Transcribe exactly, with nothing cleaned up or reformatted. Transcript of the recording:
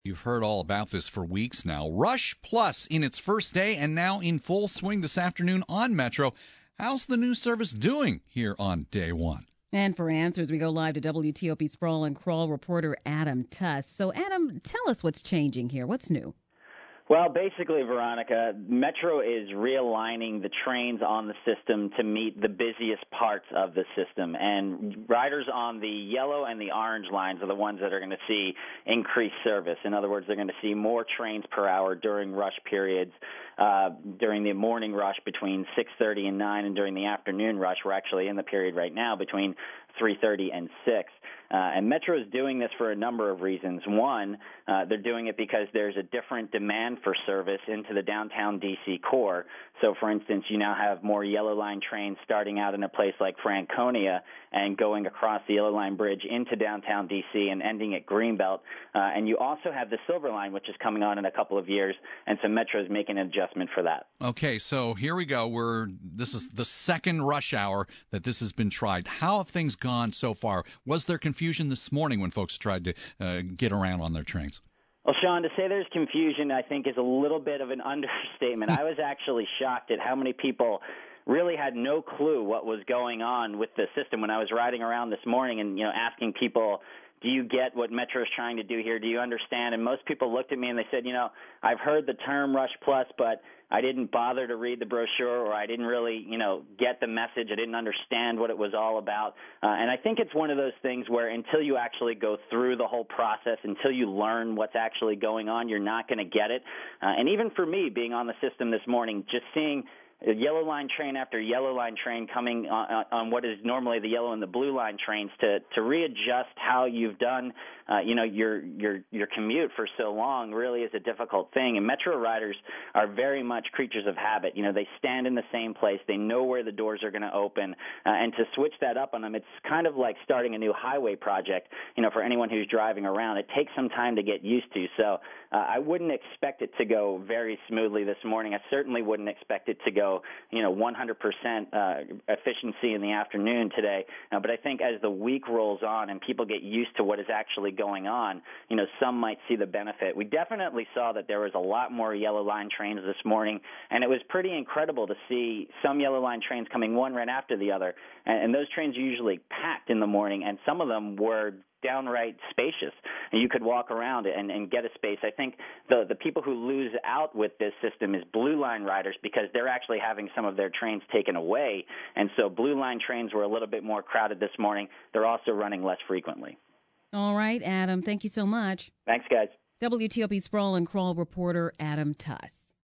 You've heard all about this for weeks now. Rush Plus in its first day and now in full swing this afternoon on Metro. How's the new service doing here on day one? And for answers, we go live to W T O P Sprawl and Crawl reporter Adam Tuss. So, Adam, tell us what's changing here. What's new? Well, basically, Veronica, Metro is realigning the trains on the system to meet the busiest parts of the system. And riders on the yellow and the orange lines are the ones that are going to see increased service. In other words, they're going to see more trains per hour during rush periods, uh, during the morning rush between six thirty and nine, and during the afternoon rush. We're actually in the period right now between three thirty and six. Uh, and Metro is doing this for a number of reasons. One, uh, they're doing it because there's a different demand for service into the downtown D C core. So, for instance, you now have more Yellow Line trains starting out in a place like Franconia and going across the Yellow Line Bridge into downtown D C and ending at Greenbelt. Uh, and you also have the Silver Line, which is coming on in a couple of years, and so Metro is making an adjustment for that. Okay, so here we go. We're this is the second rush hour that this has been tried. How have things gone so far? Was there confusion this morning when folks tried to uh, get around on their trains? Well, Sean, to say there's confusion, I think, is a little bit of an understatement. I was actually shocked at how many people really had no clue what was going on with the system when I was riding around this morning and, you know, asking people, do you get what Metro is trying to do here? Do you understand? And most people looked at me and they said, you know, I've heard the term Rush Plus, but I didn't bother to read the brochure, or I didn't really, you know, get the message. I didn't understand what it was all about. Uh, and I think it's one of those things where until you actually go through the whole process, until you learn what's actually going on, you're not going to get it. Uh, and even for me, being on the system this morning, just seeing a Yellow Line train after Yellow Line train coming on, on what is normally the yellow and the blue line trains to to readjust how you've done, uh, you know, your your your commute for so long really is a difficult thing. And Metro riders are very much creatures of habit. You know, they stand in the same place. They know where the doors are going to open. Uh, and to switch that up on them, it's kind of like starting a new highway project, you know, for anyone who's driving around. It takes some time to get used to. So uh, I wouldn't expect it to go very smoothly this morning. I certainly wouldn't expect it to go you know, one hundred percent uh, efficiency in the afternoon today. Uh, but I think as the week rolls on and people get used to what is actually going on, you know, some might see the benefit. We definitely saw that there was a lot more Yellow Line trains this morning, and it was pretty incredible to see some Yellow Line trains coming one right after the other. And, and those trains are usually packed in the morning, and some of them were downright spacious, and you could walk around and, and get a space. I think the the people who lose out with this system is Blue Line riders, because they're actually having some of their trains taken away, and so Blue Line trains were a little bit more crowded this morning. They're also running less frequently. All right, Adam, thank you so much. Thanks, guys. W T O P Sprawl and Crawl reporter Adam Tuss.